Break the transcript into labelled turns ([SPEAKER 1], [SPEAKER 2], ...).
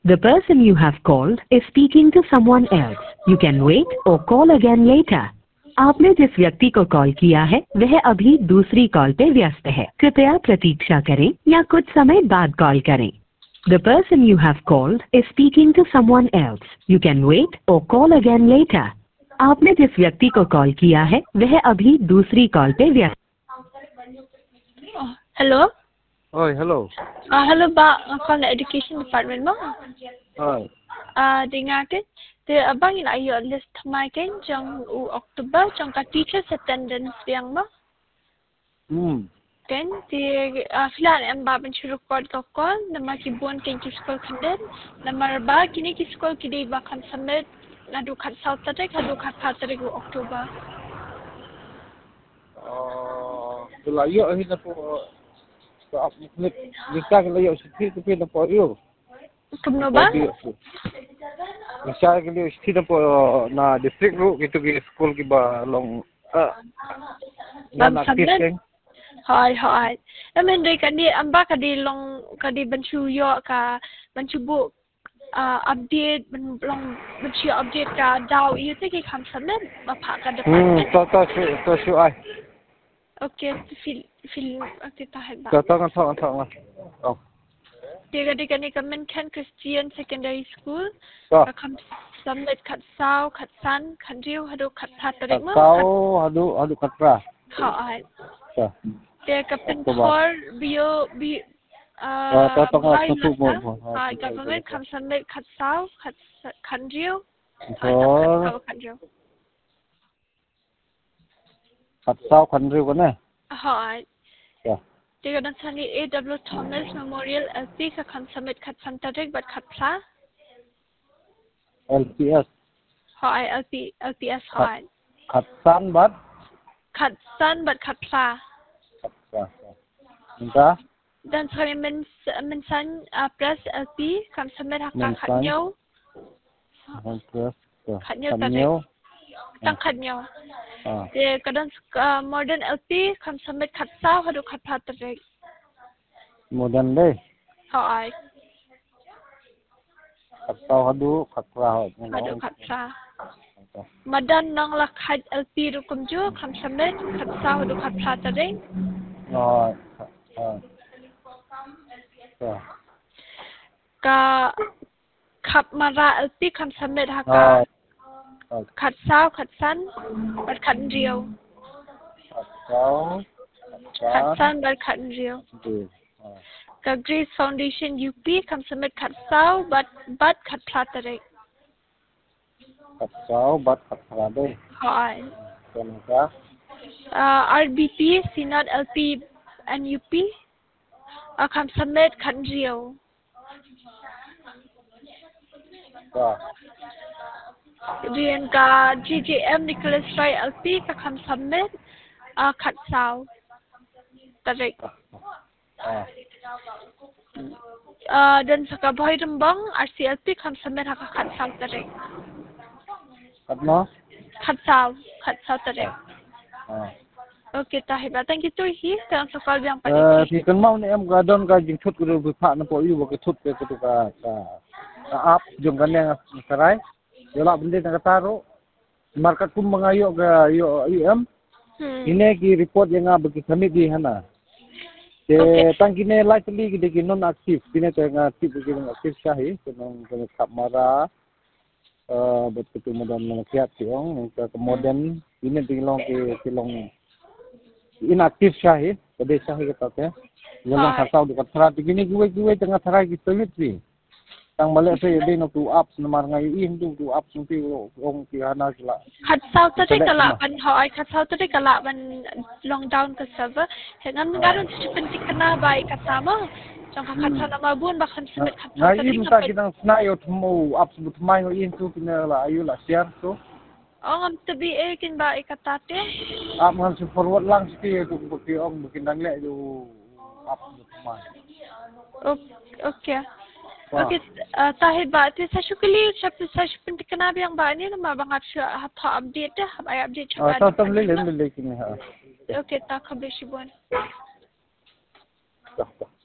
[SPEAKER 1] The person you have called is speaking to someone else. You can wait or call again later. आपने जिस व्यक्ति को कॉल किया है वह अभी दूसरी कॉल पे व्यस्त है। कृपया प्रतीक्षा करें या कुछ समय बाद कॉल करें। The person you have called is speaking to someone else. You can wait or call again later. आपने जिस व्यक्ति को कॉल किया है वह अभी दूसरी कॉल पे व्यस्त।
[SPEAKER 2] Hello.
[SPEAKER 3] Oi, hello.
[SPEAKER 2] Hello ba, call the education department mo.
[SPEAKER 3] Oi.
[SPEAKER 2] Dengar kan, the abang ina ayo list mai kan jang October jang ka teachers attendance yang mo. Kan di filan em ba ben shuru record ka call nama ki bon kan ki school khander nama ba kini ki school ki dei ba kan submit nadu khat south tare kadu khat phat tare go October.
[SPEAKER 3] Layo ahin na po sa uplit lista ka layo sa tipi na po yo.
[SPEAKER 2] Kumno ba?
[SPEAKER 3] Lista ka layo sa na po na district ro gitu ki school ki ba long na active thing.
[SPEAKER 2] Hai. Namen dei kan di amba ka di long ka di banchu yo ka banchu bu update long banchu update ka daw iu te ki kham submit ma pha ka department.
[SPEAKER 3] To shu ai.
[SPEAKER 2] Okay, fil akita hai ba.
[SPEAKER 3] Tong. Oh.
[SPEAKER 2] Dia ni kamen kan Christian Secondary School.
[SPEAKER 3] So.
[SPEAKER 2] Kham submit khat sao, khat san, khat riu hadu khat phat tarik ma.
[SPEAKER 3] Sao hadu khat pra.
[SPEAKER 2] Hai.
[SPEAKER 3] So.
[SPEAKER 2] Dia kapen thor bio bi
[SPEAKER 3] tong tu mo.
[SPEAKER 2] Hai, government kham submit khat sao, khat riu.
[SPEAKER 3] So. Khat sao khan riu kan
[SPEAKER 2] Hai.
[SPEAKER 3] Yeah.
[SPEAKER 2] Dia dan sani A.W. Thomas Memorial LP ka kham submit khat san tarik bat khat pla.
[SPEAKER 3] LPS.
[SPEAKER 2] Hai, LPS hai.
[SPEAKER 3] Khat san bat
[SPEAKER 2] Khat san bat khat pla.
[SPEAKER 3] Minta
[SPEAKER 2] Dan sani mensan press LP kham submit hak khat nyau. Khat nyau tarik. Tang khat nyau. Dia kadang modern LP kham submit khat sao hadu khat phat tarik.
[SPEAKER 3] Modern deh.
[SPEAKER 2] Hai.
[SPEAKER 3] Khat sao hadu khat pra.
[SPEAKER 2] Hadu khat pla. Madan nang la khat LP rukum ju kham submit khat sao hadu khat plat tarik. Ka khap mara LP kham submit haka khat sao khat san bat khat riu. Khat san bat khat riu. Ka Grace Foundation UP kham submit khat sao bat khat plat tarik.
[SPEAKER 3] Khat sao bat khat plat deh.
[SPEAKER 2] Hai.
[SPEAKER 3] Kenapa?
[SPEAKER 2] RBP Synod LP and UP kham submit khat riu. Rian ka GJM Nicholas Roy LP ka kham submit khat sao tarik. Dan saka Boy Rembang RCLP kham submit haka khat sao tarik.
[SPEAKER 3] Khat mo?
[SPEAKER 2] Khat sao tarik. Okay, tahiba. Thank you to hi. Tang sakal biang panik.
[SPEAKER 3] Thì cần mau này em ga don ga jing thut ku bu pha na po yu ba ke thut ke tu ka ap jung kan yang sarai yola bende na taro market kum mangayo ga yo em ine ki report yang ab ki kami di hana te tang kine likely ki de non active kine te nga tip ki active sahi kenong kap mara betul modern na kiat tiong ka modern ine dilong ki long inactive sahi kade sahi ka te yang khasau du katra tigini gue tengah tharai ki toilet ni tang male se de no tu up namar ngai in tu up sunti ong ki hana sila
[SPEAKER 2] Khat sao tadi kala ban hoi khat sao tadi kala ban long down ke server hengam ngaron penting kena baik kata ma jang khat sao nama bun bakhan submit khat sao tadi
[SPEAKER 3] ngai minta kita snayo tumo up sebut mai ho in tu kina la ayu la share tu
[SPEAKER 2] ngam tabi kin baik kata te
[SPEAKER 3] up ngam se forward lang sti tu bukti ong bukin dang le tu up sebut mai
[SPEAKER 2] okay. Okay, tahib ba ti sa shukuli chapter sa penting kena biang ba ni nama bangat ha update dah ha update chapter
[SPEAKER 3] tam le kini ha
[SPEAKER 2] okay tak khabar shibon